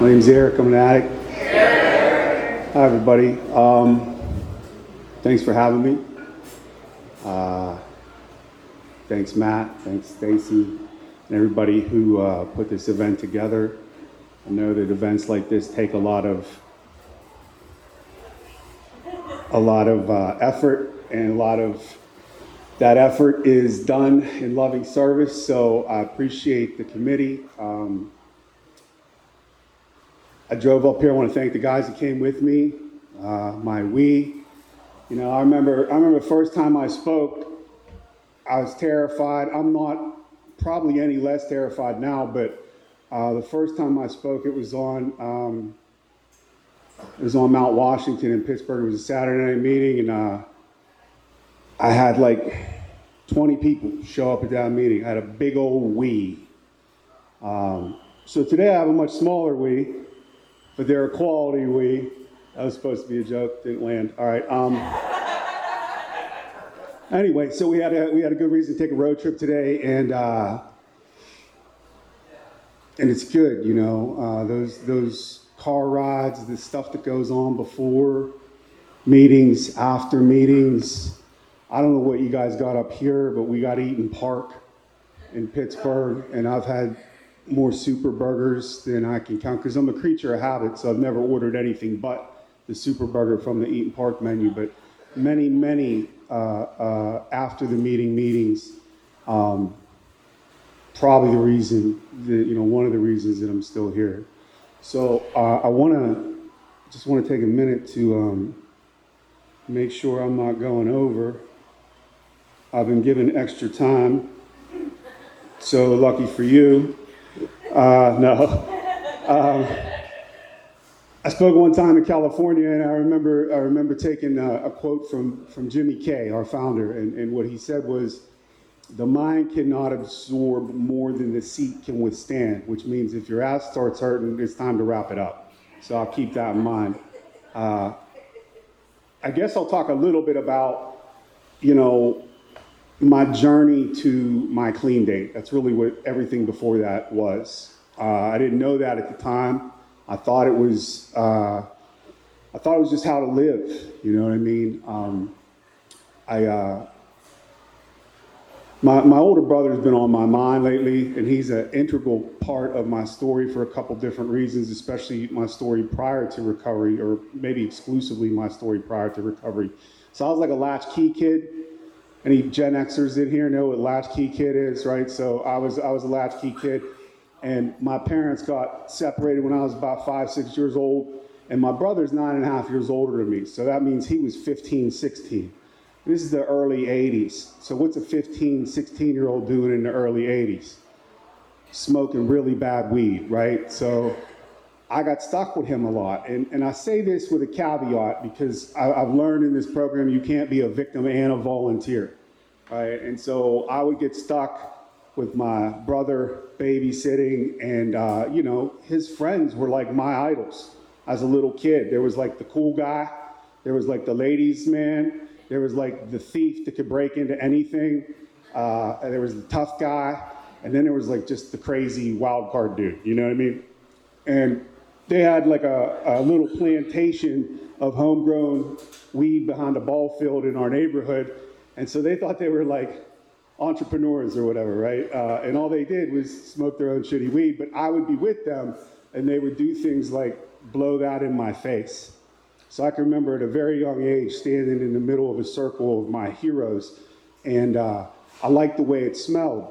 My name's Eric. I'm an addict. Hi, everybody. Thanks for having me. Thanks, Matt. Thanks, Stacy, and everybody who put this event together. I know that events like this take a lot of effort, and a lot of that effort is done in loving service. So I appreciate the committee. I drove up here. I want to thank the guys that came with me. My we, I remember the first time I spoke, I was terrified. I'm not probably any less terrified now, but the first time I spoke, it was on Mount Washington in Pittsburgh. It was a Saturday night meeting, and I had like 20 people show up at that meeting. I had a big old we. So today I have a much smaller we, but they're a quality we. That was supposed to be a joke, didn't land. All right. Anyway, so we had a good reason to take a road trip today, and it's good, those car rides, the stuff that goes on before meetings, after meetings. I don't know what you guys got up here, but we got Eaton Park in Pittsburgh, and I've had more super burgers than I can count, because I'm a creature of habit, so I've never ordered anything but the super burger from the Eaton Park menu. But many after the meetings, probably the reason that, one of the reasons that I'm still here. So I just want to take a minute to make sure I'm not going over. I've been given extra time, so lucky for you. I spoke one time in California, and I remember taking a quote from Jimmy Kay, our founder, and what he said was, "The mind cannot absorb more than the seat can withstand," which means if your ass starts hurting, it's time to wrap it up. So I'll keep that in mind. I guess I'll talk a little bit about, my journey to my clean date. That's really what everything before that was. I didn't know that at the time. I thought it was just how to live. You know what I mean? My older brother's been on my mind lately, and he's an integral part of my story for a couple different reasons, especially my story prior to recovery, or maybe exclusively my story prior to recovery. So I was like a latchkey kid. Any Gen Xers in here know what latchkey kid is, right? So I was a latchkey kid, and my parents got separated when I was about 5, 6 years old, and my brother's 9.5 years older than me. So that means he was 15, 16. This is the early 80s. So what's a 15, 16-year-old doing in the early 80s? Smoking really bad weed, right? So I got stuck with him a lot. And I say this with a caveat, because I've learned in this program you can't be a victim and a volunteer, right? And so I would get stuck with my brother babysitting, and his friends were like my idols as a little kid. There was like the cool guy, there was like the ladies' man, there was like the thief that could break into anything, and there was the tough guy, and then there was like just the crazy wild card dude, you know what I mean? And they had like a little plantation of homegrown weed behind a ball field in our neighborhood, and so they thought they were like entrepreneurs or whatever, right? And all they did was smoke their own shitty weed, but I would be with them, and they would do things like blow that in my face. So I can remember at a very young age standing in the middle of a circle of my heroes, and I liked the way it smelled.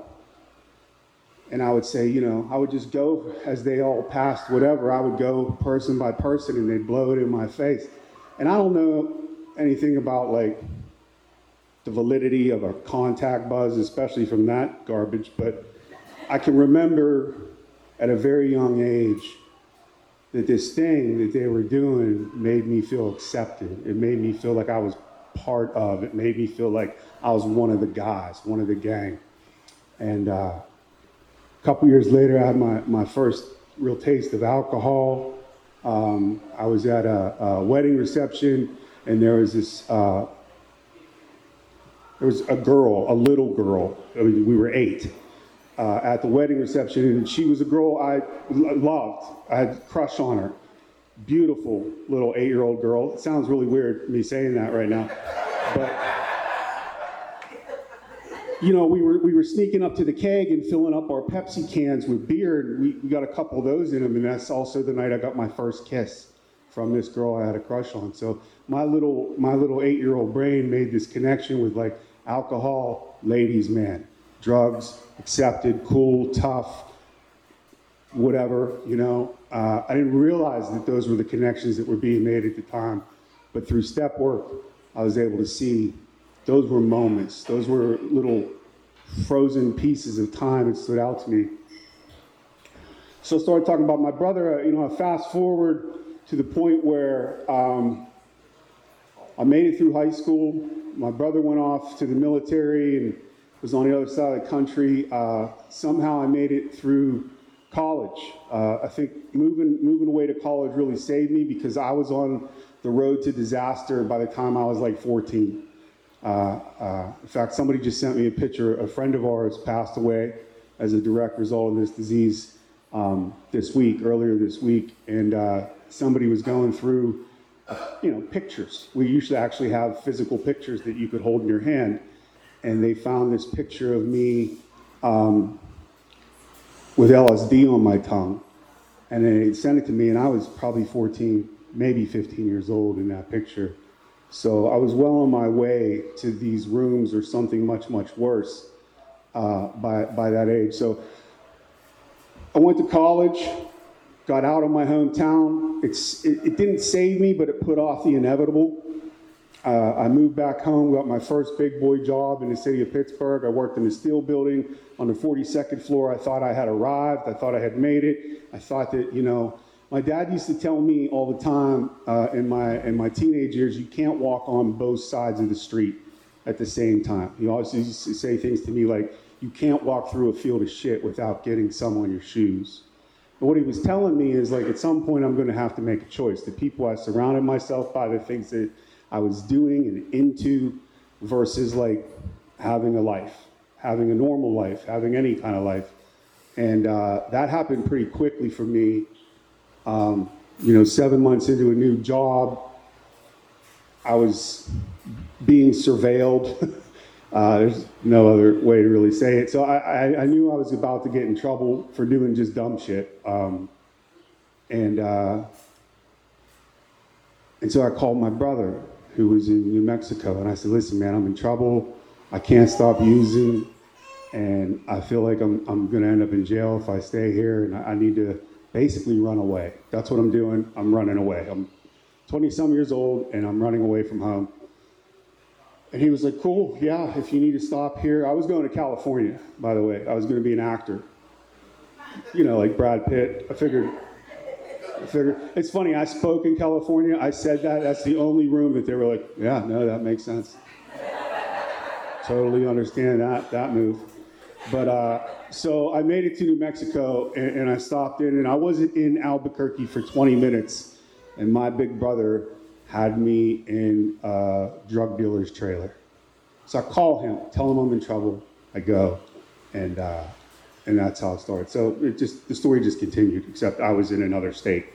And I would say, I would just go as they all passed whatever, I would go person by person, and they'd blow it in my face. And I don't know anything about like the validity of a contact buzz, especially from that garbage, but I can remember at a very young age that this thing that they were doing made me feel accepted. It made me feel like I was part of. It made me feel like I was one of the guys, one of the gang. And a couple years later, I had my first real taste of alcohol. I was at a wedding reception, and there was this, there was a girl, a little girl. I mean, we were 8, at the wedding reception, and she was a girl I loved. I had a crush on her. Beautiful little 8-year-old girl. It sounds really weird me saying that right now, but you know, we were sneaking up to the keg and filling up our Pepsi cans with beer, and we got a couple of those in them, and that's also the night I got my first kiss from this girl I had a crush on. So my little 8-year-old brain made this connection with like alcohol, ladies' man, drugs, accepted, cool, tough, whatever, you know. I didn't realize that those were the connections that were being made at the time, but through step work, I was able to see those were moments. Those were little frozen pieces of time that stood out to me. So I started talking about my brother. You know, I fast forward to the point where I made it through high school. My brother went off to the military and was on the other side of the country. Somehow I made it through college. I think moving away to college really saved me because I was on the road to disaster by the time I was like 14. In fact, somebody just sent me a picture. A friend of ours passed away as a direct result of this disease earlier this week, and somebody was going through, you know, pictures. We usually actually have physical pictures that you could hold in your hand, and they found this picture of me with LSD on my tongue, and they sent it to me, and I was probably 14, maybe 15 years old in that picture. So I was well on my way to these rooms or something much, much worse by that age. So I went to college, got out of my hometown. It didn't save me, but it put off the inevitable. I moved back home, got my first big boy job in the city of Pittsburgh. I worked in the steel building on the 42nd floor. I thought I had arrived. I thought I had made it. I thought that, you know, my dad used to tell me all the time in my teenage years, you can't walk on both sides of the street at the same time. He always used to say things to me like, you can't walk through a field of shit without getting some on your shoes. But what he was telling me is like, at some point I'm going to have to make a choice. The people I surrounded myself by, the things that I was doing and into, versus like having a life, having a normal life, having any kind of life. And that happened pretty quickly for me. You know, 7 months into a new job, I was being surveilled. There's no other way to really say it. So I knew I was about to get in trouble for doing just dumb shit. And so I called my brother, who was in New Mexico, and I said, listen, man, I'm in trouble. I can't stop using, and I feel like I'm going to end up in jail if I stay here, and I need to basically run away. That's what I'm doing. I'm running away. I'm 20-some years old, and I'm running away from home. And he was like, cool, yeah, if you need to stop here. I was going to California, by the way. I was going to be an actor. You know, like Brad Pitt. I figured, it's funny, I spoke in California. I said that. That's the only room that they were like, yeah, no, that makes sense. Totally understand that move. But so I made it to New Mexico, and I stopped in, and I wasn't in Albuquerque for 20 minutes, and my big brother had me in a drug dealer's trailer. So I call him, tell him I'm in trouble. I go, and that's how it started. So the story just continued, except I was in another state.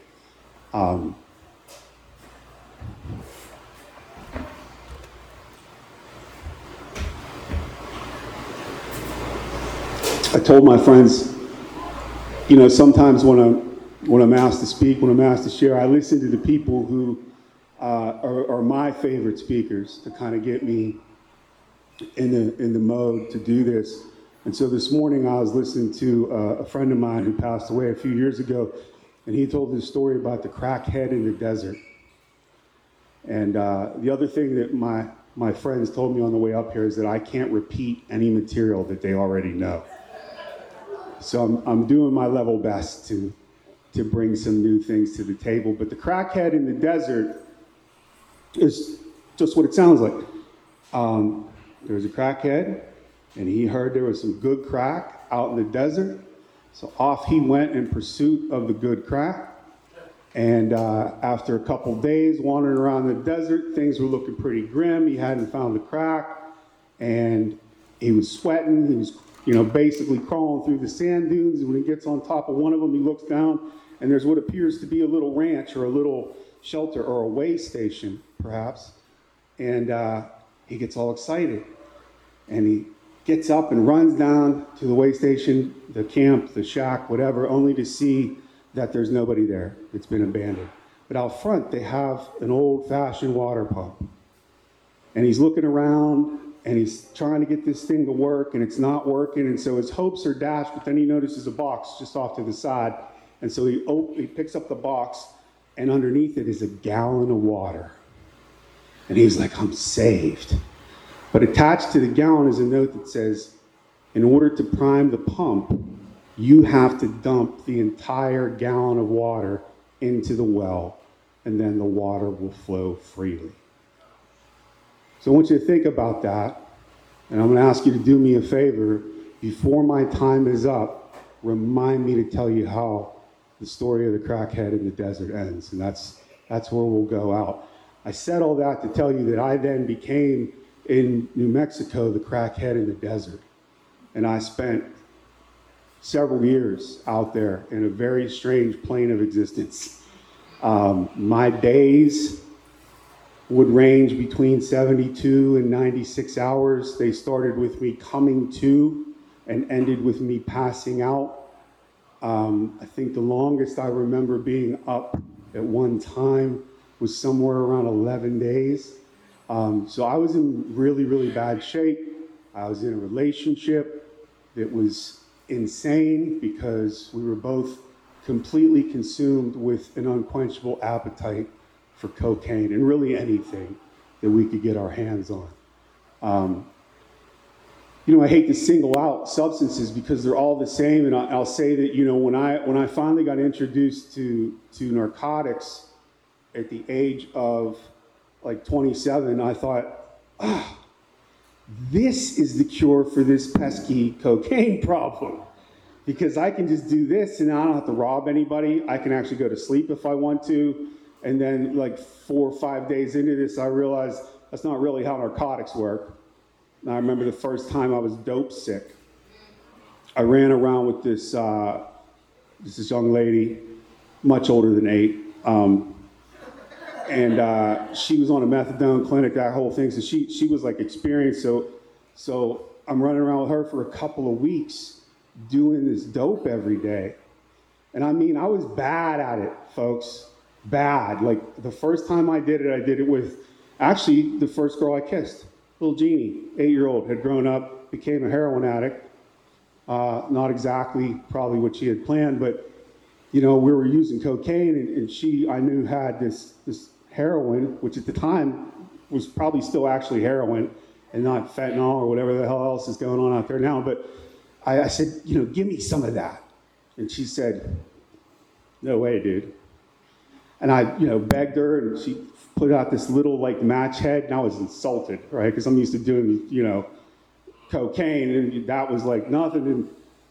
I told my friends, you know, sometimes when I'm asked to speak, when I'm asked to share, I listen to the people who are my favorite speakers to kind of get me in the mode to do this. And so this morning I was listening to a friend of mine who passed away a few years ago, and he told this story about the crackhead in the desert. And the other thing that my friends told me on the way up here is that I can't repeat any material that they already know. So I'm doing my level best to bring some new things to the table. But the crackhead in the desert is just what it sounds like. There was a crackhead, and he heard there was some good crack out in the desert. So off he went in pursuit of the good crack. And after a couple days wandering around the desert, things were looking pretty grim. He hadn't found the crack, and he was sweating. He was basically crawling through the sand dunes. And when he gets on top of one of them, he looks down, and there's what appears to be a little ranch or a little shelter or a way station, perhaps. And he gets all excited. And he gets up and runs down to the way station, the camp, the shack, whatever, only to see that there's nobody there. It's been abandoned. But out front, they have an old-fashioned water pump. And he's looking around, and he's trying to get this thing to work, and it's not working. And so his hopes are dashed, but then he notices a box just off to the side. And so he picks up the box, and underneath it is a gallon of water. And he's like, I'm saved. But attached to the gallon is a note that says, in order to prime the pump, you have to dump the entire gallon of water into the well, and then the water will flow freely. So I want you to think about that, and I'm going to ask you to do me a favor. Before my time is up, remind me to tell you how the story of the crackhead in the desert ends, and that's where we'll go out. I said all that to tell you that I then became, in New Mexico, the crackhead in the desert. And I spent several years out there in a very strange plane of existence. My days would range between 72 and 96 hours. They started with me coming to and ended with me passing out. I think the longest I remember being up at one time was somewhere around 11 days. So I was in really, really bad shape. I was in a relationship that was insane because we were both completely consumed with an unquenchable appetite for cocaine and really anything that we could get our hands on. I hate to single out substances because they're all the same, and I'll say that, when I finally got introduced to narcotics at the age of like 27, I thought, this is the cure for this pesky cocaine problem. Because I can just do this and I don't have to rob anybody. I can actually go to sleep if I want to. And then like 4 or 5 days into this, I realized that's not really how narcotics work. And I remember the first time I was dope sick. I ran around with this young lady, much older than 8. And she was on a methadone clinic, that whole thing. So she was like experienced. So I'm running around with her for a couple of weeks doing this dope every day. And I mean, I was bad at it, folks. Bad. Like the first time I did it with actually the first girl I kissed, little Jeannie, 8-year-old, had grown up, became a heroin addict. Not exactly probably what she had planned, but we were using cocaine, and she, I knew, had this heroin, which at the time was probably still actually heroin and not fentanyl or whatever the hell else is going on out there now. But I said, give me some of that. And she said, no way, dude. And I, begged her, and she put out this little like match head, and I was insulted, right? Because I'm used to doing, cocaine, and that was like nothing. And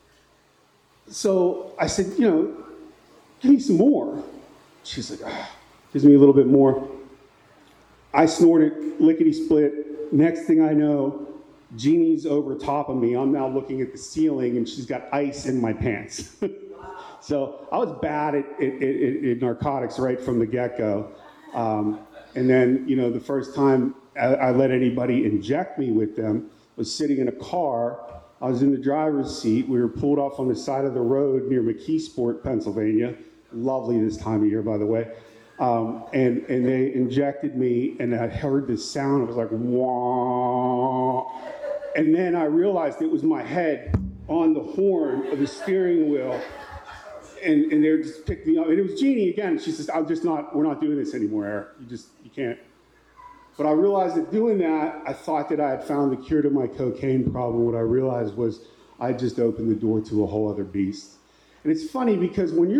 so I said, give me some more. She's like, gives me a little bit more. I snorted, lickety split. Next thing I know, Jeannie's over top of me. I'm now looking at the ceiling, and she's got ice in my pants. So I was bad at narcotics right from the get-go. And then, the first time I let anybody inject me with them was sitting in a car. I was in the driver's seat. We were pulled off on the side of the road near McKeesport, Pennsylvania. Lovely this time of year, by the way. And they injected me, and I heard this sound. It was like, wah. And then I realized it was my head on the horn of the steering wheel. And they just picked me up. And it was Jeannie again. She says, we're not doing this anymore, Eric. You can't. But I realized that doing that, I thought that I had found the cure to my cocaine problem. What I realized was I just opened the door to a whole other beast. And it's funny because when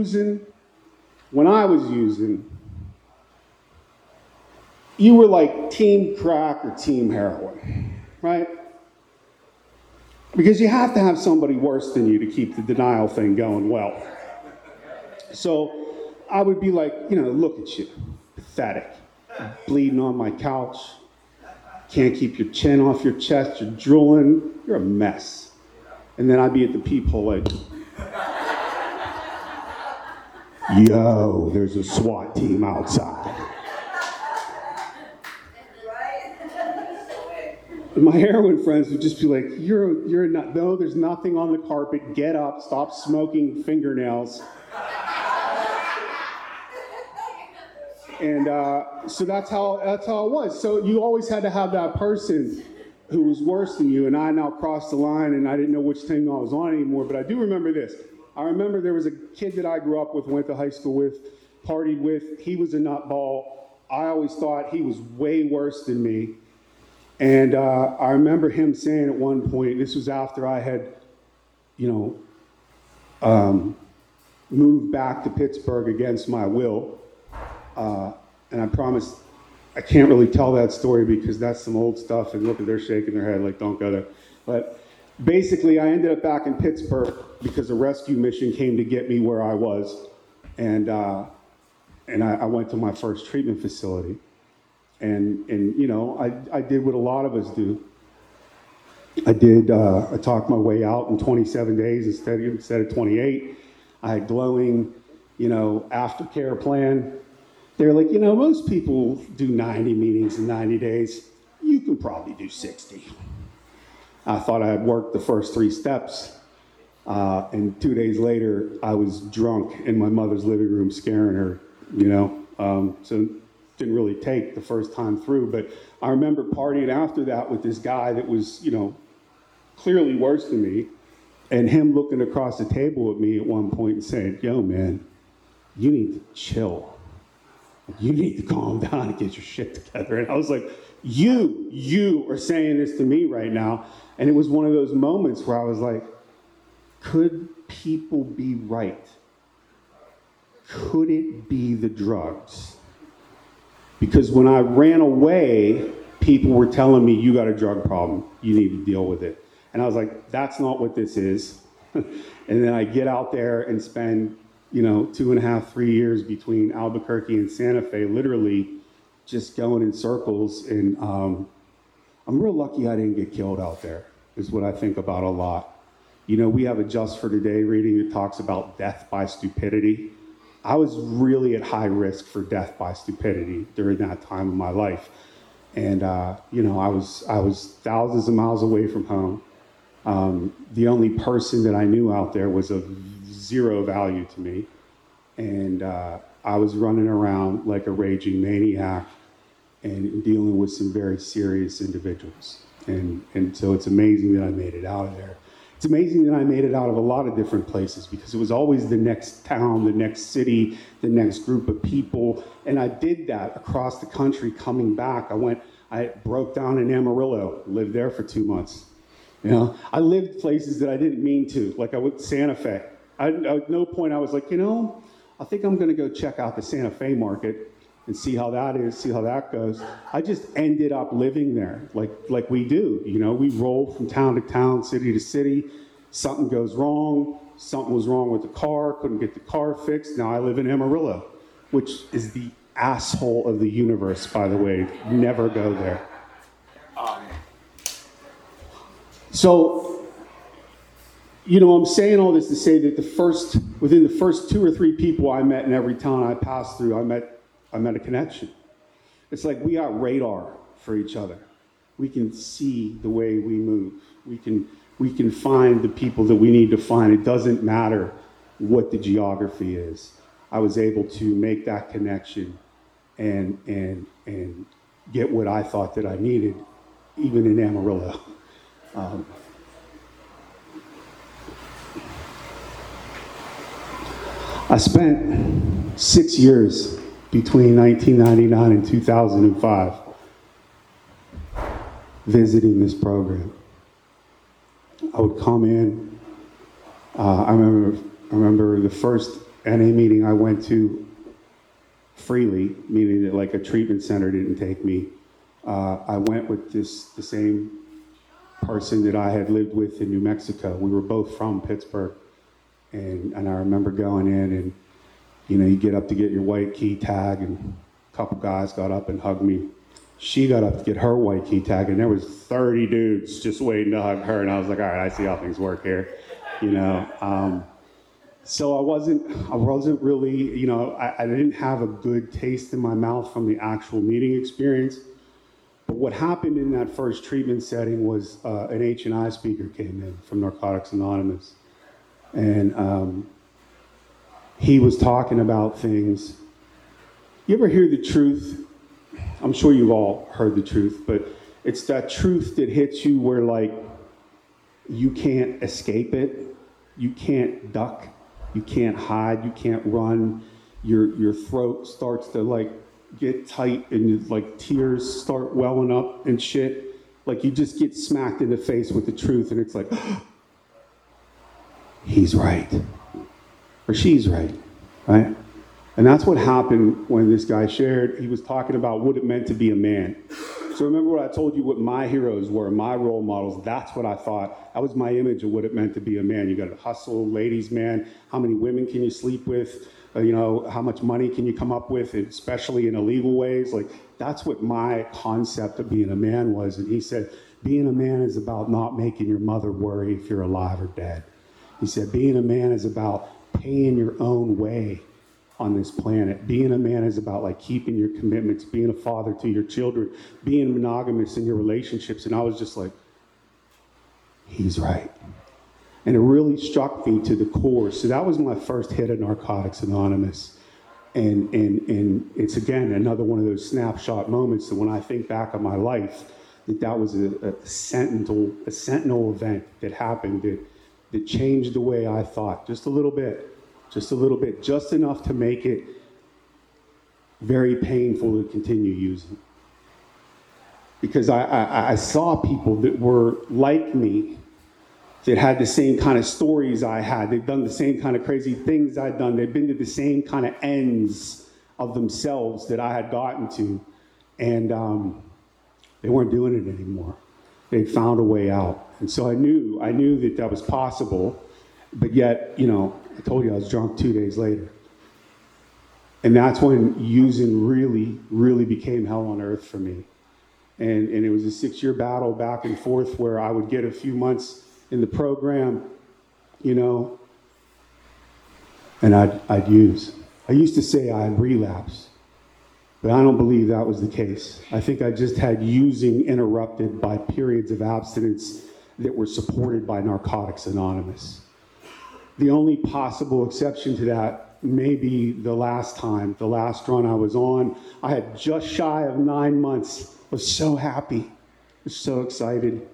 I was using, you were like team crack or team heroin, right? Because you have to have somebody worse than you to keep the denial thing going well. So I would be like, look at you, pathetic, bleeding on my couch, can't keep your chin off your chest, you're drooling, you're a mess. And then I'd be at the peephole like, yo, there's a SWAT team outside. And my heroin friends would just be like, you're not, no, there's nothing on the carpet. Get up, stop smoking fingernails. And so that's how it was. So you always had to have that person who was worse than you. And I now crossed the line, and I didn't know which team I was on anymore. But I do remember this. I remember there was a kid that I grew up with, went to high school with, partied with. He was a nutball. I always thought he was way worse than me. And I remember him saying at one point, this was after I had, moved back to Pittsburgh against my will. And I promise I can't really tell that story because that's some old stuff, and look, they're shaking their head like, don't go there. But basically, I ended up back in Pittsburgh because a rescue mission came to get me where I was. And I went to my first treatment facility. And I did what a lot of us do. I talked my way out in 27 days instead of 28. I had glowing, aftercare plan. They're like, most people do 90 meetings in 90 days. You can probably do 60. I thought I had worked the first 3 steps. And 2 days later, I was drunk in my mother's living room scaring her, so didn't really take the first time through. But I remember partying after that with this guy that was, clearly worse than me, and him looking across the table at me at one point and saying, yo, man, you need to chill. You need to calm down and get your shit together. And I was like, you are saying this to me right now. And it was one of those moments where I was like, could people be right? Could it be the drugs? Because when I ran away, people were telling me, you got a drug problem. You need to deal with it. And I was like, that's not what this is. And then I get out there and spend 2.5, 3 years between Albuquerque and Santa Fe, literally just going in circles. And I'm real lucky I didn't get killed out there, is what I think about a lot. We have a Just for Today reading that talks about death by stupidity. I was really at high risk for death by stupidity during that time of my life. And, I was thousands of miles away from home. The only person that I knew out there was of zero value to me. And I was running around like a raging maniac and dealing with some very serious individuals. And so it's amazing that I made it out of there. It's amazing that I made it out of a lot of different places because it was always the next town, the next city, the next group of people. And I did that across the country coming back. I broke down in Amarillo, lived there for 2 months. I lived places that I didn't mean to, like I went to Santa Fe. At no point I was like, I think I'm gonna go check out the Santa Fe market and see how that is, see how that goes. I just ended up living there, like we do. We roll from town to town, city to city. Something goes wrong. Something was wrong with the car. Couldn't get the car fixed. Now I live in Amarillo, which is the asshole of the universe, by the way. Never go there. So, I'm saying all this to say that within the first 2 or 3 people I met in every town I passed through, I met a connection. It's like we got radar for each other. We can see the way we move. We can find the people that we need to find. It doesn't matter what the geography is. I was able to make that connection and get what I thought that I needed, even in Amarillo. I spent 6 years between 1999 and 2005 visiting this program. I would come in. I remember the first NA meeting I went to freely, meaning that like a treatment center didn't take me. I went with the same person that I had lived with in New Mexico. We were both from Pittsburgh. And I remember going in and, you get up to get your white key tag and a couple guys got up and hugged me She got up to get her white key tag, and there was 30 dudes just waiting to hug her, and I was like, all right, I see how things work here, you know. So I wasn't really, you know, I didn't have a good taste in my mouth from the actual meeting experience. But what happened in that first treatment setting was an H&I speaker came in from Narcotics Anonymous, and he was talking about things. You ever hear the truth? I'm sure you've all heard the truth, but it's that truth that hits you where, like, you can't escape it, you can't duck, you can't hide, you can't run. Your throat starts to, like, get tight, and like tears start welling up and shit. Like, you just get smacked in the face with the truth, and it's like, he's right, or she's right, right? And that's what happened when this guy shared. He was talking about what it meant to be a man. So remember what I told you, what my heroes were, my role models. That's what I thought. That was my image of what it meant to be a man. You got to hustle, ladies' man. How many women can you sleep with? You know, how much money can you come up with, especially in illegal ways? Like, that's what my concept of being a man was. And he said, being a man is about not making your mother worry if you're alive or dead. He said, being a man is about paying your own way on this planet. Being a man is about, like, keeping your commitments, being a father to your children, being monogamous in your relationships. And I was just like, he's right. And it really struck me to the core. So that was my first hit at Narcotics Anonymous. And it's, again, another one of those snapshot moments that when I think back on my life, that was a sentinel event that happened that changed the way I thought, just a little bit, just enough to make it very painful to continue using. Because I saw people that were like me, that had the same kind of stories I had. They'd done the same kind of crazy things I'd done. They'd been to the same kind of ends of themselves that I had gotten to. And they weren't doing it anymore. They'd found a way out. And so I knew that was possible. But yet, you know, I told you I was drunk 2 days later. And that's when using really, really became hell on earth for me. And it was a 6-year battle back and forth where I would get a few months in the program, you know, and I'd use. I used to say I had relapsed, but I don't believe that was the case. I think I just had using interrupted by periods of abstinence that were supported by Narcotics Anonymous. The only possible exception to that may be the last run I was on. I had just shy of 9 months. I was so happy, was so excited.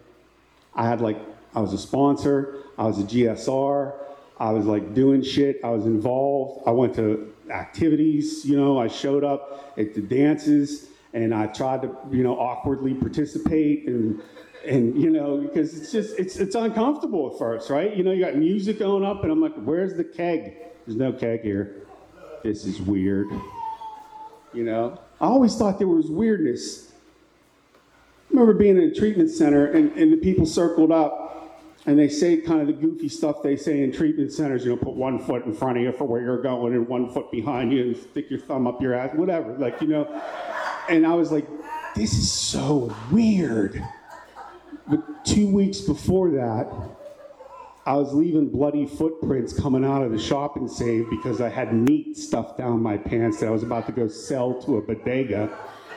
I was a sponsor, I was a GSR, I was, like, doing shit, I was involved, I went to activities, you know, I showed up at the dances, and I tried to, you know, awkwardly participate, and you know, because it's uncomfortable at first, right? You know, you got music going up, and I'm like, where's the keg? There's no keg here. This is weird. You know? I always thought there was weirdness. I remember being in a treatment center, and the people circled up, and they say kind of the goofy stuff they say in treatment centers, you know, put 1 foot in front of you for where you're going and 1 foot behind you and stick your thumb up your ass, whatever, like, you know. And I was like, this is so weird. But 2 weeks before that, I was leaving bloody footprints coming out of the shopping save because I had meat stuffed down my pants that I was about to go sell to a bodega.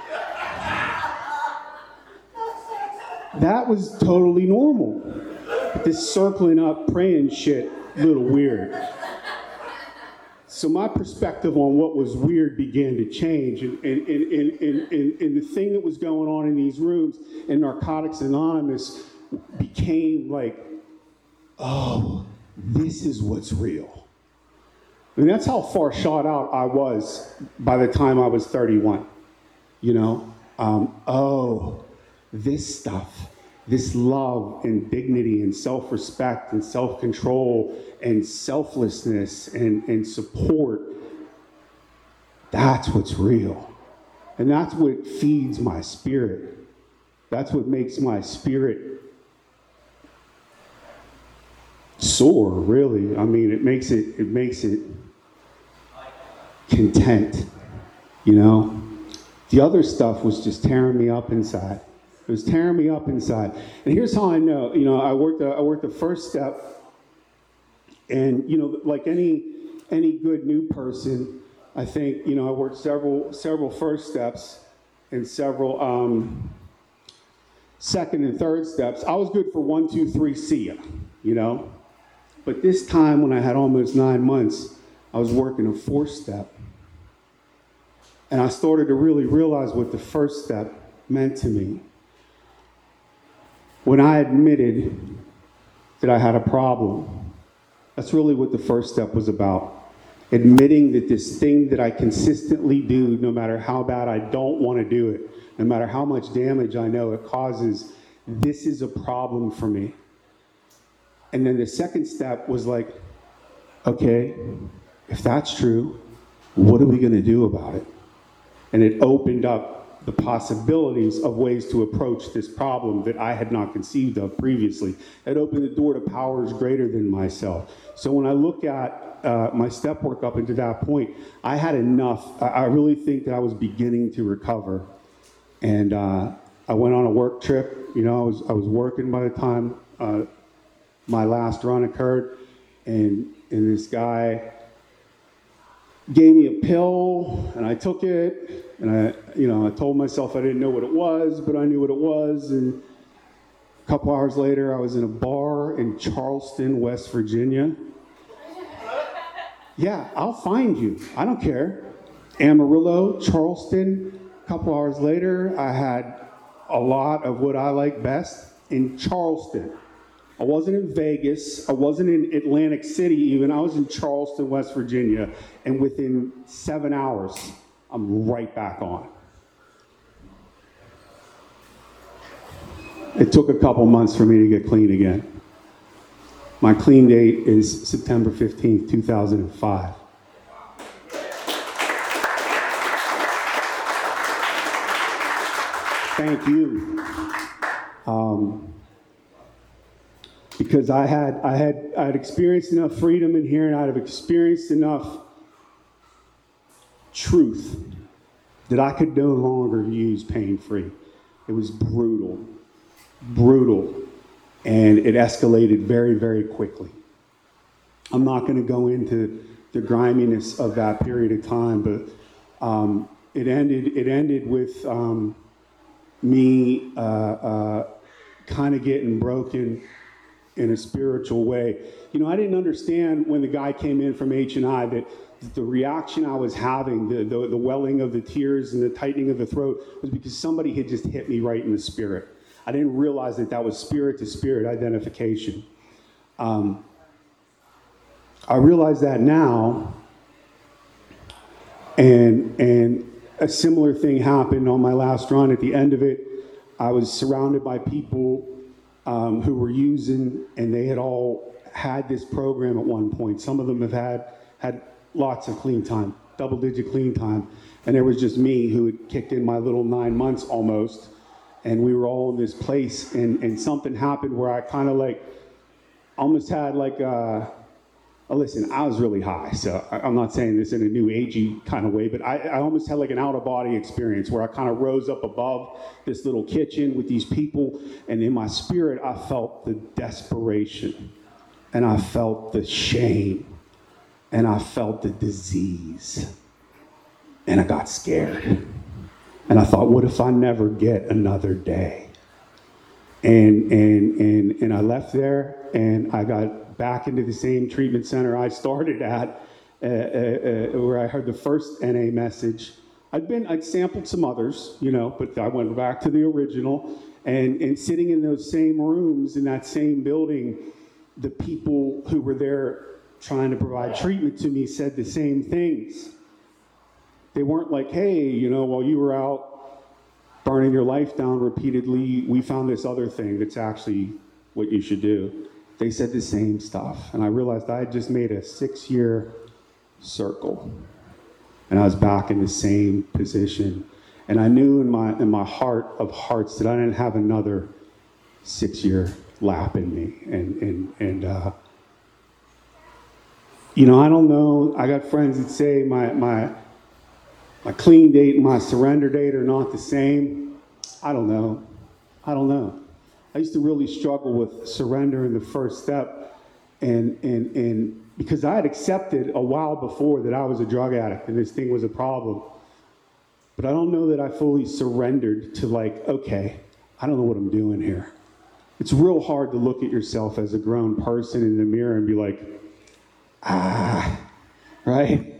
That was totally normal. But this circling up, praying shit, a little weird. So my perspective on what was weird began to change. And the thing that was going on in these rooms in Narcotics Anonymous became like, oh, this is what's real. And that's how far shot out I was by the time I was 31. You know, oh, this stuff, this love and dignity and self-respect and self-control and selflessness and support, that's what's real. And that's what feeds my spirit. That's what makes my spirit soar, really. I mean, it makes it content, you know? The other stuff was just tearing me up inside. It was tearing me up inside. And here's how I know. I worked the first step, and like any good new person, I think I worked several first steps and several second and third steps. I was good for 1, 2, 3, see ya, But this time, when I had almost 9 months, I was working a fourth step. And I started to really realize what the first step meant to me. When I admitted that I had a problem, that's really what the first step was about. Admitting that this thing that I consistently do, no matter how bad I don't want to do it, no matter how much damage I know it causes, this is a problem for me. And then the second step was like, okay, if that's true, what are we going to do about it? And it opened up the possibilities of ways to approach this problem that I had not conceived of previously. It opened the door to powers greater than myself. So when I look at my step work up into that point, I had enough. I really think that I was beginning to recover. And I went on a work trip. I was working by the time my last run occurred. And this guy gave me a pill, and I took it, and I told myself I didn't know what it was, but I knew what it was. And a couple hours later, I was in a bar in Charleston, West Virginia. Yeah, I'll find you. I don't care. Amarillo, Charleston. A couple hours later, I had a lot of what I like best in Charleston. I wasn't in Vegas. I wasn't in Atlantic City even. I was in Charleston, West Virginia. And within 7 hours, I'm right back on. It took a couple months for me to get clean again. My clean date is September 15th, 2005. Thank you. Because I had experienced enough freedom in here, and I'd have experienced enough truth that I could no longer use pain-free. It was brutal, and it escalated very, very quickly. I'm not going to go into the griminess of that period of time, but it ended with me kind of getting broken in a spiritual way. I didn't understand when the guy came in from H&I that the reaction I was having, the welling of the tears and the tightening of the throat, was because somebody had just hit me right in the spirit. I didn't realize that was spirit-to-spirit identification. I realize that now, and a similar thing happened on my last run. At the end of it, I was surrounded by people who were using, and they had all had this program at one point. Some of them have had lots of clean time, double-digit clean time, and there was just me who had kicked in my little 9 months almost, and we were all in this place, and something happened where I kind of almost had listen, I was really high, so I'm not saying this in a new agey kind of way, but I almost had an out-of-body experience where I kind of rose up above this little kitchen with these people, and in my spirit, I felt the desperation, and I felt the shame, and I felt the disease, and I got scared, and I thought, what if I never get another day? And I left there, and I got back into the same treatment center I started at, where I heard the first NA message. I'd sampled some others, but I went back to the original, and sitting in those same rooms in that same building, the people who were there trying to provide treatment to me said the same things. They weren't like, hey, while you were out burning your life down repeatedly, we found this other thing that's actually what you should do. They said the same stuff, and I realized I had just made a 6-year circle, and I was back in the same position. And I knew in my heart of hearts that I didn't have another 6-year lap in me. And I don't know. I got friends that say my my clean date and my surrender date are not the same. I don't know. I used to really struggle with surrender in the first step, and because I had accepted a while before that I was a drug addict and this thing was a problem. But I don't know that I fully surrendered to like, okay, I don't know what I'm doing here. It's real hard to look at yourself as a grown person in the mirror and be like, right?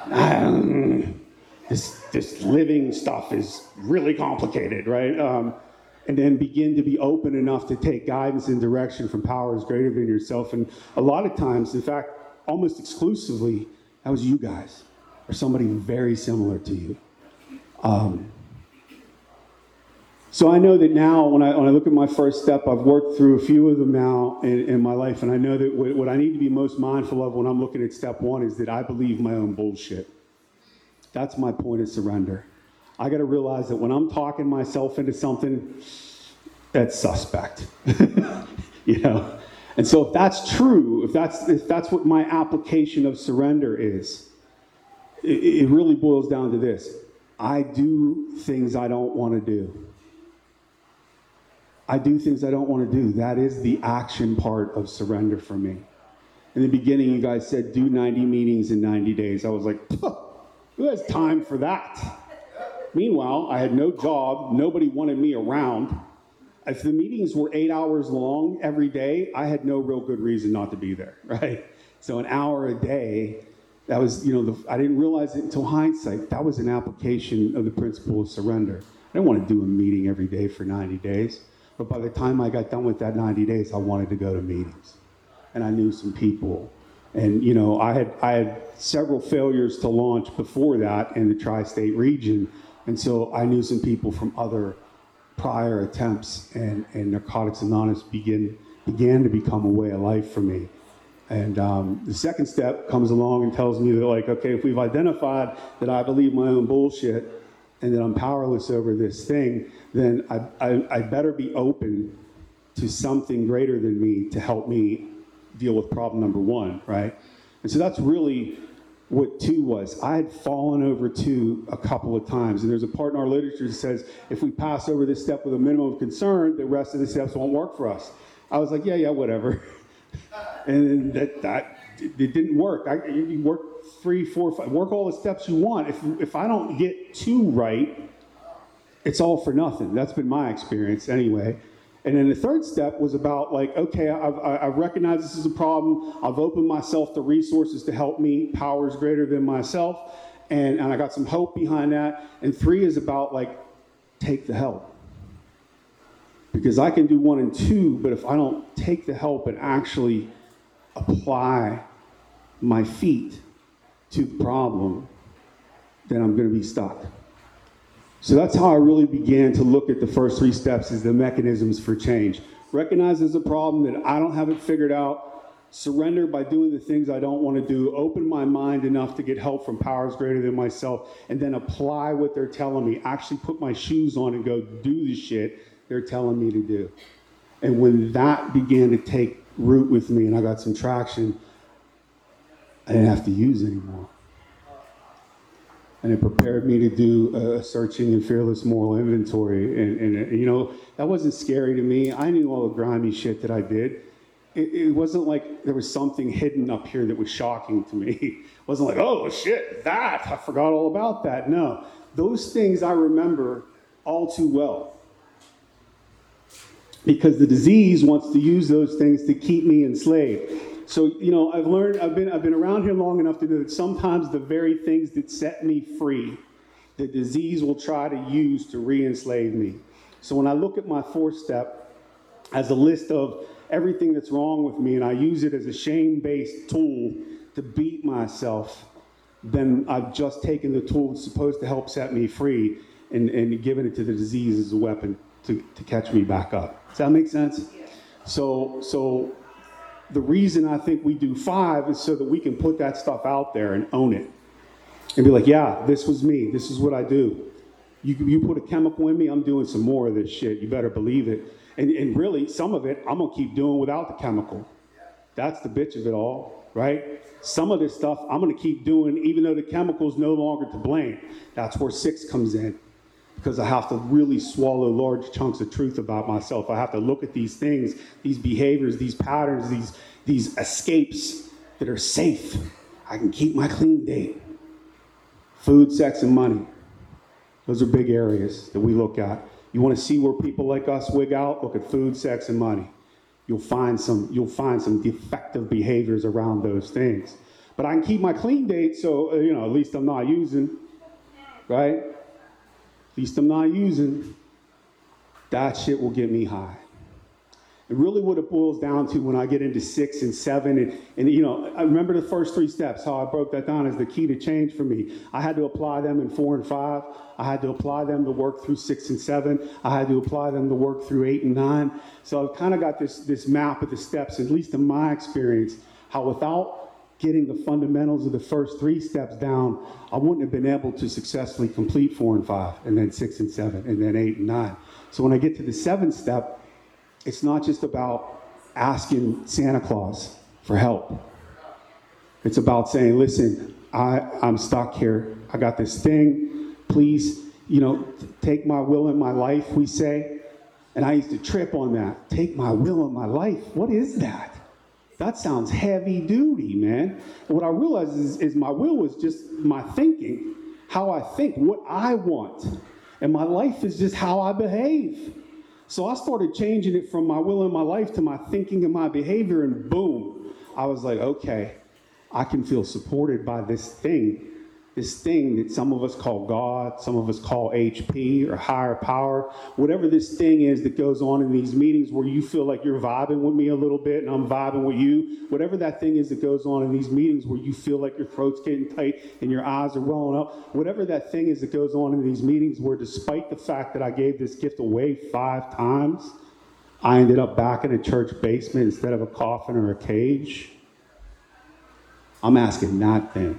This living stuff is really complicated, right? And then begin to be open enough to take guidance and direction from powers greater than yourself. And a lot of times, in fact, almost exclusively, that was you guys or somebody very similar to you. So I know that now when I look at my first step, I've worked through a few of them now in my life, and I know that what I need to be most mindful of when I'm looking at step one is that I believe my own bullshit. That's my point of surrender. I got to realize that when I'm talking myself into something, that's suspect, you know. And so if that's true, if that's what my application of surrender is, it really boils down to this: I do things I don't want to do. I do things I don't want to do. That is the action part of surrender for me. In the beginning, you guys said do 90 meetings in 90 days. I was like, who has time for that? Meanwhile, I had no job. Nobody wanted me around. If the meetings were 8 hours long every day, I had no real good reason not to be there, right? So an hour a day, that was, I didn't realize it until hindsight. That was an application of the principle of surrender. I didn't want to do a meeting every day for 90 days. But by the time I got done with that 90 days, I wanted to go to meetings. And I knew some people. And, I had several failures to launch before that in the tri-state region. And so I knew some people from other prior attempts, and Narcotics Anonymous began to become a way of life for me. And the second step comes along and tells me that, like, okay, if we've identified that I believe my own bullshit and that I'm powerless over this thing, then I better be open to something greater than me to help me deal with problem number one, right? And so that's really what 2 was. I had fallen over 2 a couple of times, and there's a part in our literature that says if we pass over this step with a minimum of concern, the rest of the steps won't work for us. I was like, yeah, whatever. And that it didn't work. You work 3, 4, 5, work all the steps you want. If I don't get 2 right, it's all for nothing. That's been my experience anyway. And then the third step was about like, okay, I've recognized this is a problem. I've opened myself to resources to help me, powers greater than myself. And I got some hope behind that. And 3 is about like, take the help. Because I can do 1 and 2, but if I don't take the help and actually apply my feet to the problem, then I'm going to be stuck. So that's how I really began to look at the first 3 steps as the mechanisms for change. Recognize there's a problem, that I don't have it figured out. Surrender by doing the things I don't want to do. Open my mind enough to get help from powers greater than myself. And then apply what they're telling me. Actually put my shoes on and go do the shit they're telling me to do. And when that began to take root with me and I got some traction, I didn't have to use anymore. And it prepared me to do a searching and fearless moral inventory. And that wasn't scary to me. I knew all the grimy shit that I did. It wasn't like there was something hidden up here that was shocking to me. It wasn't like, oh shit, I forgot all about that. No, those things I remember all too well. Because the disease wants to use those things to keep me enslaved. So, I've been around here long enough to know that sometimes the very things that set me free, the disease will try to use to re-enslave me. So when I look at my 4th step as a list of everything that's wrong with me, and I use it as a shame-based tool to beat myself, then I've just taken the tool that's supposed to help set me free and given it to the disease as a weapon to catch me back up. Does that make sense? So the reason I think we do 5 is so that we can put that stuff out there and own it. And be like, yeah, this was me. This is what I do. You put a chemical in me, I'm doing some more of this shit. You better believe it. And really, some of it, I'm going to keep doing without the chemical. That's the bitch of it all. right? Some of this stuff I'm going to keep doing even though the chemical's no longer to blame. That's where 6 comes in, because I have to really swallow large chunks of truth about myself. I have to look at these things, these behaviors, these patterns, these escapes that are safe. I can keep my clean date. Food, sex, and money. Those are big areas that we look at. You want to see where people like us wig out? Look at food, sex, and money. You'll find some defective behaviors around those things. But I can keep my clean date, so at least I'm not using, right? At least I'm not using. That shit will get me high. And really what it boils down to when I get into 6 and 7, and I remember the first 3 steps, how I broke that down as the key to change for me. I had to apply them in 4 and 5. I had to apply them to work through 6 and 7. I had to apply them to work through 8 and 9. So I've kind of got this map of the steps, at least in my experience, how without getting the fundamentals of the first 3 steps down, I wouldn't have been able to successfully complete 4 and 5, and then 6 and 7, and then 8 and 9. So when I get to the 7th step, it's not just about asking Santa Claus for help. It's about saying, listen, I'm stuck here. I got this thing. Please, take my will in my life, we say. And I used to trip on that. Take my will in my life. What is that? That sounds heavy duty, man. And what I realized is my will is just my thinking, how I think, what I want. And my life is just how I behave. So I started changing it from my will in my life to my thinking and my behavior, and boom, I was like, okay, I can feel supported by this thing that some of us call God, some of us call HP or higher power, whatever this thing is that goes on in these meetings where you feel like you're vibing with me a little bit and I'm vibing with you, whatever that thing is that goes on in these meetings where you feel like your throat's getting tight and your eyes are welling up, whatever that thing is that goes on in these meetings where despite the fact that I gave this gift away 5 times, I ended up back in a church basement instead of a coffin or a cage. I'm asking that thing.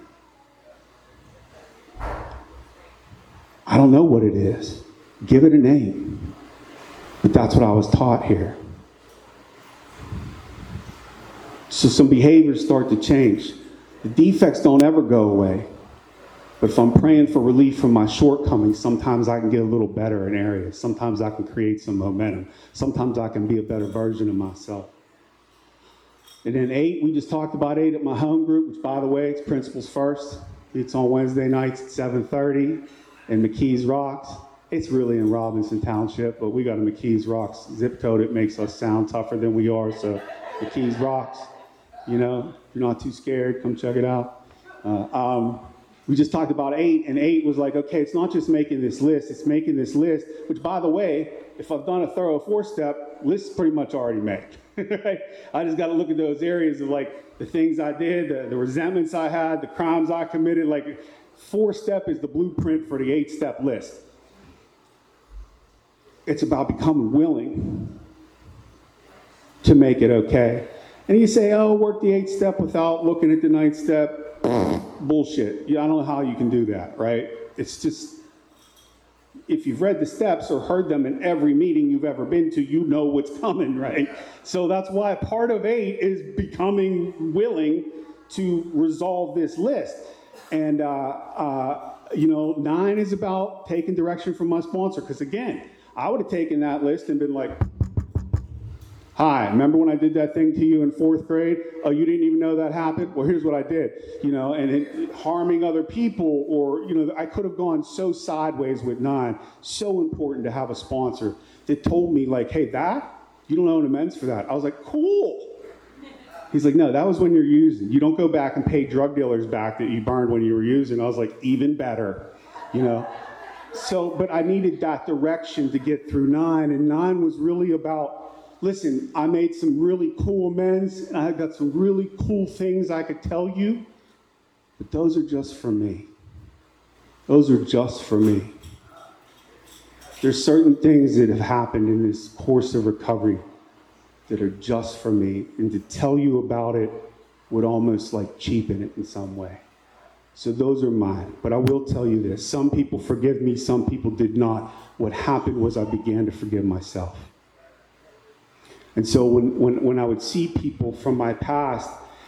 I don't know what it is. Give it a name. But that's what I was taught here. So some behaviors start to change. The defects don't ever go away. But if I'm praying for relief from my shortcomings, sometimes I can get a little better in areas. Sometimes I can create some momentum. Sometimes I can be a better version of myself. And then 8, we just talked about 8 at my home group, which, by the way, it's Principles First. It's on Wednesday nights at 7:30 in McKees Rocks. It's really in Robinson Township, but we got a McKees Rocks zip code. It makes us sound tougher than we are, so McKees Rocks, if you're not too scared, come check it out. We just talked about 8, and 8 was like, okay, it's not just making this list, it's making this list, which, by the way, if I've done a thorough 4-step, list's pretty much already made. Right? I just got to look at those areas of like the things I did, the resentments I had, the crimes I committed. Like 4-step is the blueprint for the 8-step list. It's about becoming willing to make it okay. And you say, oh, work the 8-step without looking at the 9th step. Bullshit. I don't know how you can do that, right? It's just, if you've read the steps or heard them in every meeting you've ever been to, you know what's coming, right? So that's why part of 8 is becoming willing to resolve this list. And, 9 is about taking direction from my sponsor. Because again, I would have taken that list and been like, hi, remember when I did that thing to you in 4th grade? Oh, you didn't even know that happened? Well, here's what I did. And harming other people, or, I could have gone so sideways with 9. So important to have a sponsor that told me, like, hey, you don't owe an amends for that. I was like, cool. He's like, no, that was when you're using. You don't go back and pay drug dealers back that you burned when you were using. I was like, even better, So, but I needed that direction to get through 9, and 9 was really about, listen, I made some really cool amends, and I got some really cool things I could tell you, but those are just for me. Those are just for me. There's certain things that have happened in this course of recovery that are just for me, and to tell you about it would almost like cheapen it in some way. So those are mine, but I will tell you this. Some people forgive me, some people did not. What happened was I began to forgive myself. And so when I would see people from my past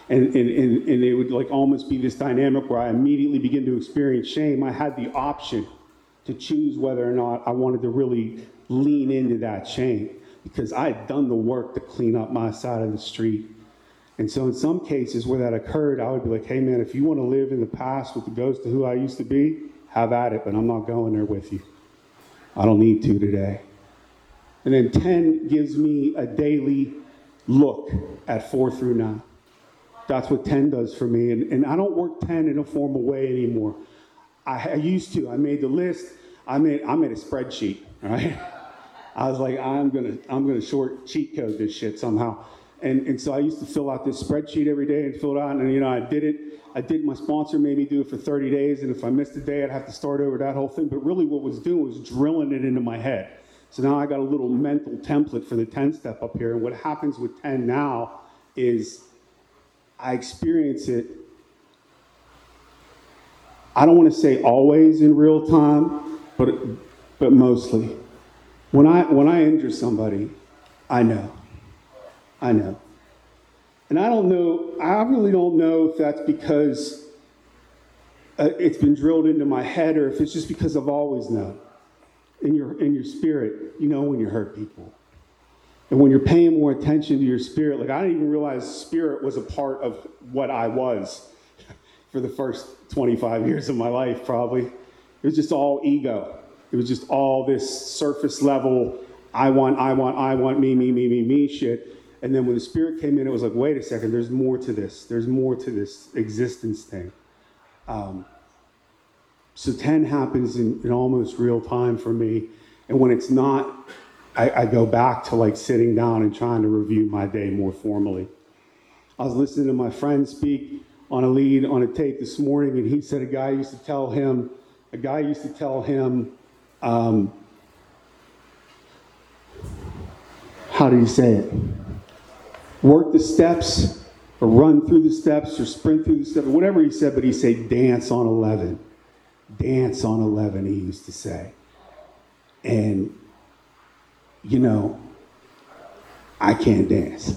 And it would like almost be this dynamic where I immediately begin to experience shame. I had the option to choose whether or not I wanted to really lean into that shame, because I had done the work to clean up my side of the street. And so in some cases where that occurred, I would be like, hey man, if you want to live in the past with the ghost of who I used to be, have at it, but I'm not going there with you. I don't need to today. And then 10 gives me a daily look at 4 through 9. That's what 10 does for me. And I don't work 10 in a formal way anymore. I used to. I made the list. I made a spreadsheet, right? I was like, I'm gonna short cheat code this shit somehow. And so I used to fill out this spreadsheet every day and fill it out, and I did it. My sponsor made me do it for 30 days, and if I missed a day, I'd have to start over that whole thing. But really what it was doing was drilling it into my head. So now I got a little mental template for the 10 step up here. And what happens with 10 now is I experience it, I don't want to say always in real time, but mostly. When I injure somebody, I know. And I really don't know if that's because it's been drilled into my head, or if it's just because I've always known. In your spirit, you know when you hurt people. And when you're paying more attention to your spirit, like I didn't even realize spirit was a part of what I was for the first 25 years of my life, probably. It was just all ego. It was just all this surface level, I want, me shit. And then when the spirit came in, it was like, wait a second, there's more to this. There's more to this existence thing. So 10 happens in almost real time for me. And when it's not, I go back to like sitting down and trying to review my day more formally. I was listening to my friend speak on a lead on a tape this morning, and he said a guy used to tell him, how do you say it? Work the steps, or run through the steps, or sprint through the steps, or whatever he said, but he said dance on 11. Dance on 11, he used to say. And, I can't dance.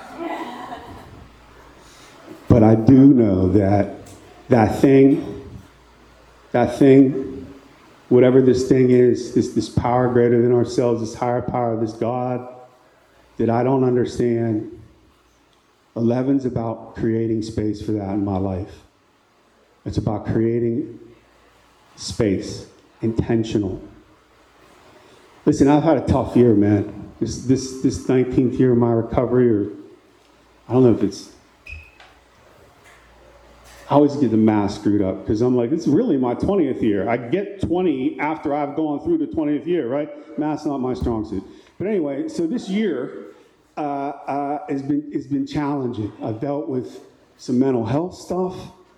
But I do know that thing, whatever this thing is, this power greater than ourselves, this higher power, this God that I don't understand, 11's about creating space for that in my life. It's about creating space, intentional. Listen, I've had a tough year, man. This 19th year of my recovery, or I don't know if it's, I always get the math screwed up because I'm like, it's really my 20th year. I get 20 after I've gone through the 20th year, right? Math's not my strong suit. But anyway, so this year has been challenging. I've dealt with some mental health stuff.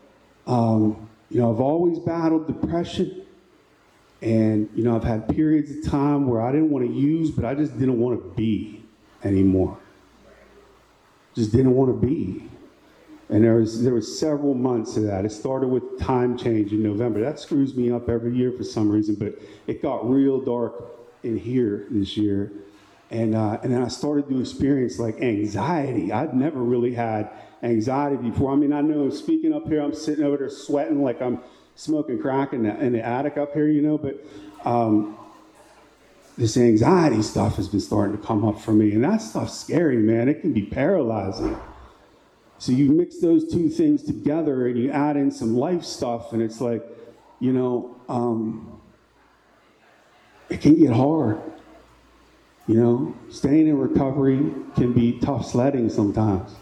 I've always battled depression. And, I've had periods of time where I didn't want to use, but I just didn't want to be anymore. Just didn't want to be. And there was several months of that. It started with time change in November. That screws me up every year for some reason, but it got real dark in here this year. And then I started to experience like anxiety. I'd never really had anxiety before. I mean, I know speaking up here, I'm sitting over there sweating like I'm smoking crack in the attic up here, but this anxiety stuff has been starting to come up for me. And that stuff's scary, man. It can be paralyzing. So you mix those two things together and you add in some life stuff, and it's like, it can get hard. Staying in recovery can be tough sledding sometimes.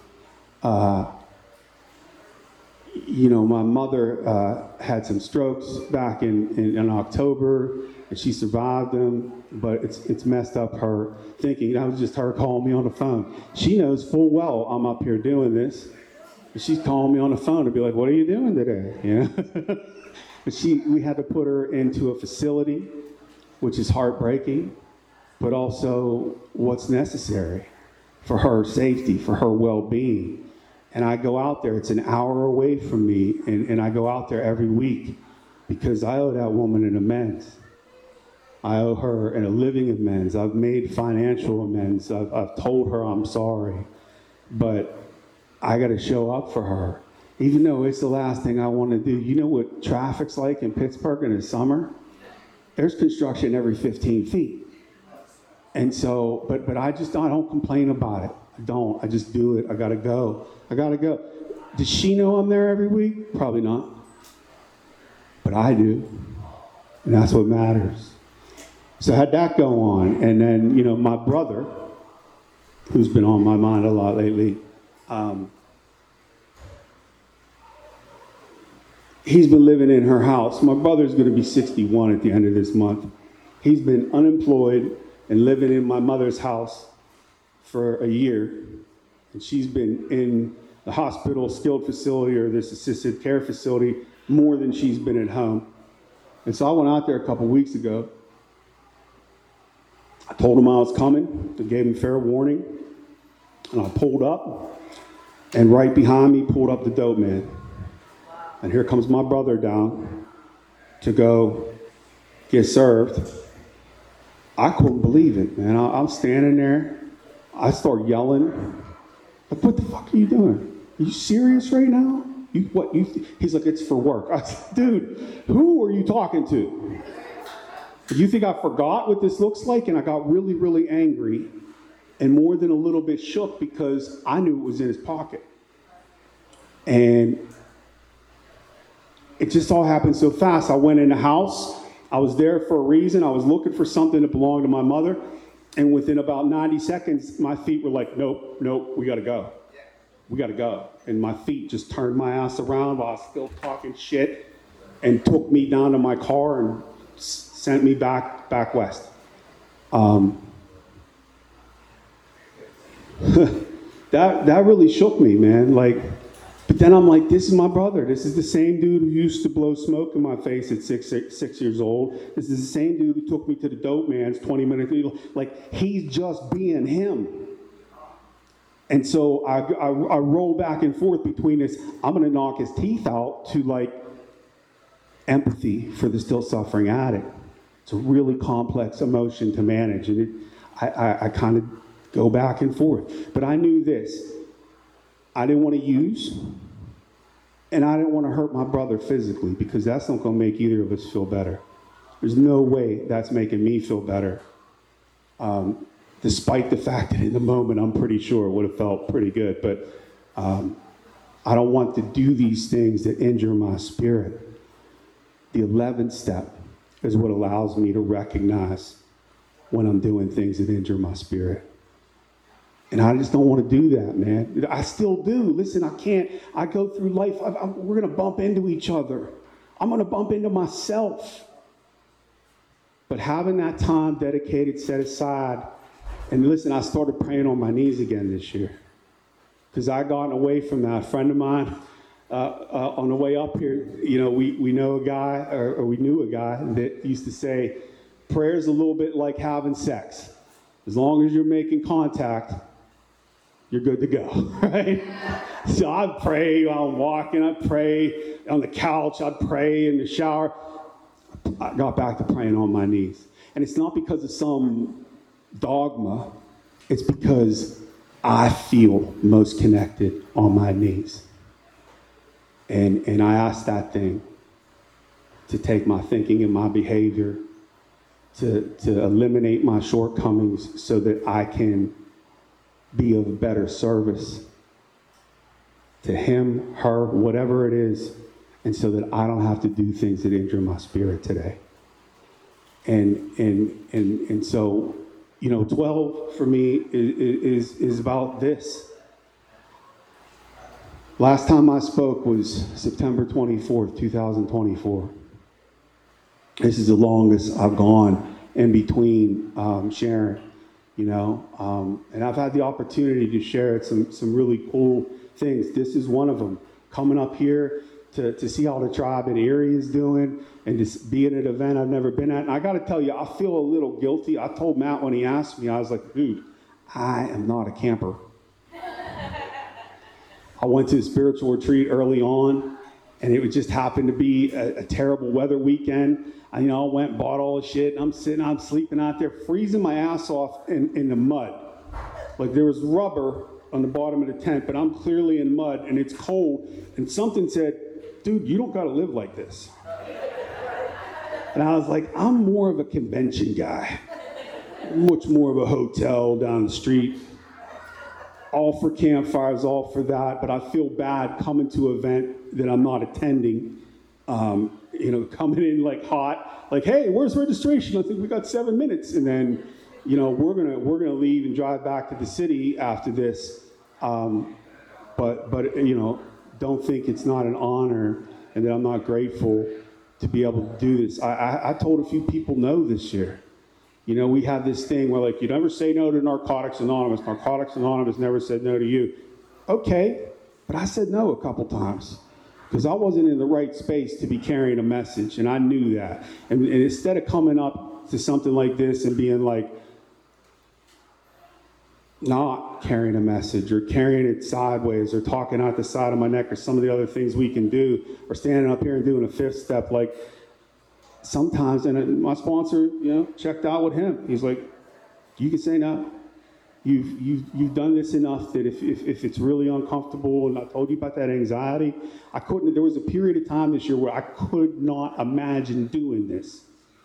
My mother had some strokes back in October, and she survived them, but it's messed up her thinking. That was just her calling me on the phone. She knows full well I'm up here doing this, and she's calling me on the phone to be like, what are you doing today? But we had to put her into a facility, which is heartbreaking, but also what's necessary for her safety, for her well-being. And I go out there, it's an hour away from me, and I go out there every week because I owe that woman an amends. I owe her a living amends. I've made financial amends. I've told her I'm sorry. But I got to show up for her, even though it's the last thing I want to do. You know what traffic's like in Pittsburgh in the summer? There's construction every 15 feet. And so, but I don't complain about it. I don't. I just do it. I got to go. Does she know I'm there every week? Probably not. But I do. And that's what matters. So I had that go on. And then, my brother, who's been on my mind a lot lately, he's been living in her house. My brother's going to be 61 at the end of this month. He's been unemployed and living in my mother's house for a year. And she's been in the hospital, skilled facility, or this assisted care facility more than she's been at home. And so I went out there a couple weeks ago. I told him I was coming. I gave him fair warning. And I pulled up. And right behind me pulled up the dope man. And here comes my brother down to go get served. I couldn't believe it, man. I'm standing there. I start yelling. Like, what the fuck are you doing? Are you serious right now? He's like, it's for work. I said, dude, who are you talking to? You think I forgot what this looks like? And I got really, really angry and more than a little bit shook because I knew it was in his pocket. And it just all happened so fast. I went in the house. I was there for a reason. I was looking for something that belonged to my mother. And within about 90 seconds, my feet were like, nope, we got to go. We got to go. And my feet just turned my ass around while I was still talking shit and took me down to my car and sent me back west. That really shook me, man. But then I'm like, this is my brother. This is the same dude who used to blow smoke in my face at six years old. This is the same dude who took me to the dope man's 20 minutes. He's just being him. And so I roll back and forth between this, I'm going to knock his teeth out, to empathy for the still suffering addict. It's a really complex emotion to manage. And I kind of go back and forth. But I knew this. I didn't want to use, and I didn't want to hurt my brother physically, because that's not going to make either of us feel better. There's no way that's making me feel better, despite the fact that in the moment I'm pretty sure it would have felt pretty good. But I don't want to do these things that injure my spirit. The 11th step is what allows me to recognize when I'm doing things that injure my spirit. And I just don't want to do that, man. I still do. Listen, I can't. I go through life. We're going to bump into each other. I'm going to bump into myself. But having that time dedicated, set aside, and listen, I started praying on my knees again this year, because I gotten away from that. A friend of mine, on the way up here, we know a guy, or we knew a guy that used to say, prayer's a little bit like having sex. As long as you're making contact, you're good to go, right? So I'd pray while I'm walking. I'd pray on the couch. I'd pray in the shower. I got back to praying on my knees. And it's not because of some dogma. It's because I feel most connected on my knees. And I ask that thing to take my thinking and my behavior, to eliminate my shortcomings so that I can be of better service to him, her, whatever it is, and so that I don't have to do things that injure my spirit today. And so, 12 for me is about this. Last time I spoke was September 24th, 2024. This is the longest I've gone in between sharing. And I've had the opportunity to share some really cool things. This is one of them. Coming up here to see how the tribe in Erie is doing, and to be at an event I've never been at. And I got to tell you, I feel a little guilty. I told Matt when he asked me, I was like, dude, I am not a camper. I went to a spiritual retreat early on, and it just happened to be a terrible weather weekend. I went and bought all the shit, and I'm sleeping out there, freezing my ass off in the mud. Like there was rubber on the bottom of the tent, but I'm clearly in mud and it's cold. And something said, dude, you don't got to live like this. And I was like, I'm more of a convention guy, much more of a hotel down the street. All for campfires, all for that, but I feel bad coming to an event that I'm not attending, coming in like hot, like, hey, where's registration? I think we got 7 minutes. And then, we're gonna leave and drive back to the city after this. But don't think it's not an honor and that I'm not grateful to be able to do this. I told a few people no this year. We have this thing where, like, you never say no to Narcotics Anonymous. Narcotics Anonymous never said no to you. Okay, but I said no a couple times because I wasn't in the right space to be carrying a message, and I knew that. And instead of coming up to something like this and being like, not carrying a message or carrying it sideways or talking out the side of my neck or some of the other things we can do, or standing up here and doing a fifth step, like, sometimes, and my sponsor, checked out with him. He's like, you can say no. You've done this enough that if it's really uncomfortable, and I told you about that anxiety, there was a period of time this year where I could not imagine doing this,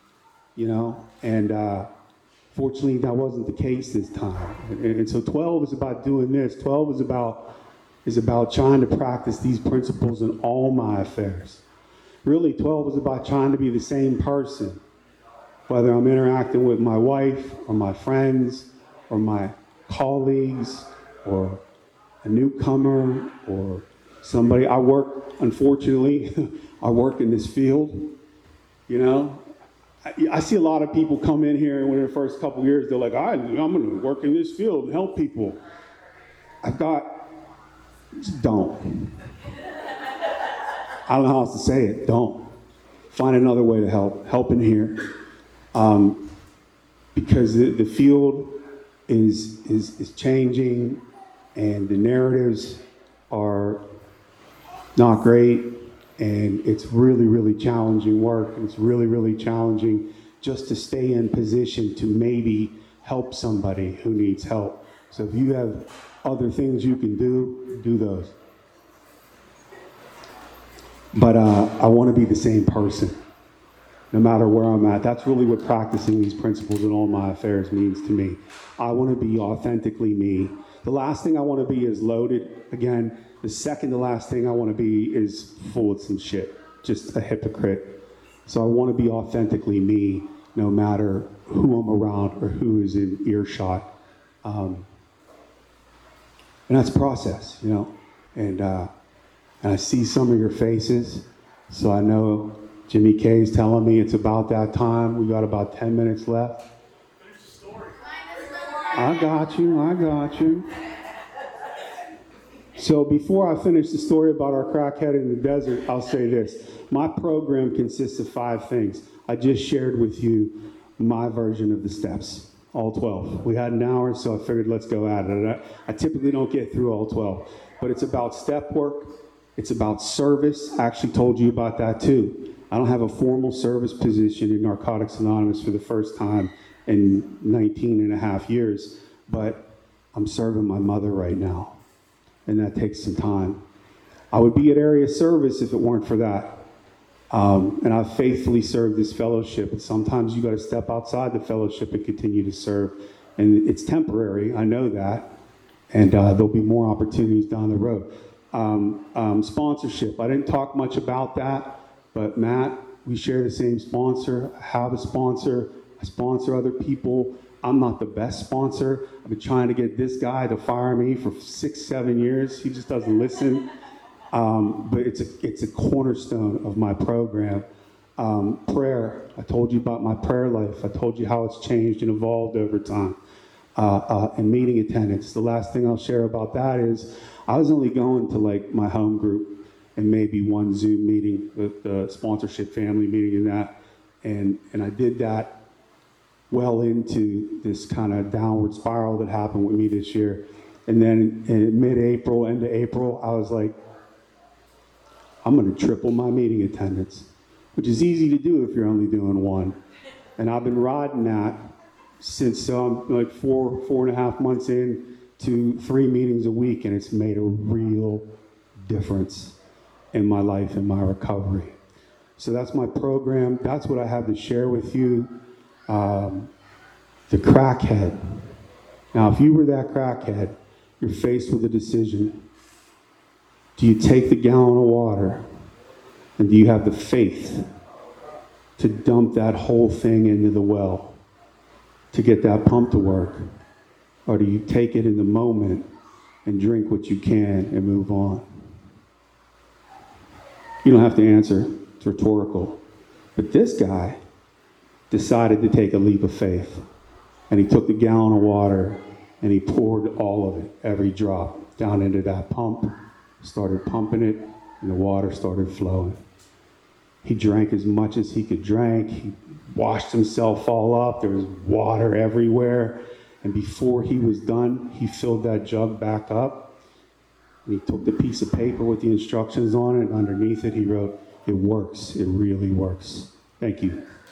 and fortunately that wasn't the case this time. And so 12 is about doing this. 12 is about trying to practice these principles in all my affairs. Really, 12 is about trying to be the same person, whether I'm interacting with my wife or my friends or my colleagues or a newcomer or somebody. Unfortunately, I work in this field, I see a lot of people come in here and within the first couple of years, they're like, I'm going to work in this field and help people. Just don't. I don't know how else to say it. Don't. Find another way to help. Help in here. Because the field is changing and the narratives are not great, and it's really, really challenging work. And it's really, really challenging just to stay in position to maybe help somebody who needs help. So if you have other things you can do those. But I want to be the same person, no matter where I'm at. That's really what practicing these principles in all my affairs means to me. I want to be authentically me. The last thing I want to be is loaded. Again, the second to last thing I want to be is full of some shit, just a hypocrite. So I want to be authentically me, no matter who I'm around or who is in earshot. And that's a process, And I see some of your faces, so I know Jimmy K's telling me it's about that time. We got about 10 minutes left. Finish the story. I got you. So before I finish the story about our crackhead in the desert, I'll say this. My program consists of 5 things. I just shared with you my version of the steps, all 12. We had an hour, so I figured let's go at it. I typically don't get through all 12, but it's about step work. It's about service. I actually told you about that too. I don't have a formal service position in Narcotics Anonymous for the first time in 19 and a half years, but I'm serving my mother right now, and that takes some time. I would be at area service if it weren't for that. And I've faithfully served this fellowship, and sometimes you got to step outside the fellowship and continue to serve. And it's temporary, I know that, and there'll be more opportunities down the road. Sponsorship, I didn't talk much about that, but Matt, we share the same sponsor. I have a sponsor. I sponsor other people. I'm not the best sponsor. I've been trying to get this guy to fire me for 6-7 years. He just doesn't listen. But it's a cornerstone of my program. Prayer, I told you about my prayer life. I told you how it's changed and evolved over time. And meeting attendance. The last thing I'll share about that is I was only going to like my home group and maybe one Zoom meeting, the sponsorship family meeting and I did that well into this kind of downward spiral that happened with me this year. And then in mid-April, end of April, I was like, I'm going to triple my meeting attendance, which is easy to do if you're only doing one. And I've been riding that since I'm like 4.5 months in to 3 meetings a week, and it's made a real difference in my life and my recovery. So that's my program. That's what I have to share with you. The crackhead. Now, if you were that crackhead, you're faced with a decision. Do you take the gallon of water, and do you have the faith to dump that whole thing into the well to get that pump to work? Or do you take it in the moment and drink what you can and move on? You don't have to answer. It's rhetorical. But this guy decided to take a leap of faith. And he took the gallon of water and he poured all of it, every drop, down into that pump, started pumping it, and the water started flowing. He drank as much as he could drink. He washed himself all up. There was water everywhere. And before he was done, he filled that jug back up. And he took the piece of paper with the instructions on it, and underneath it he wrote, "It works. It really works." Thank you.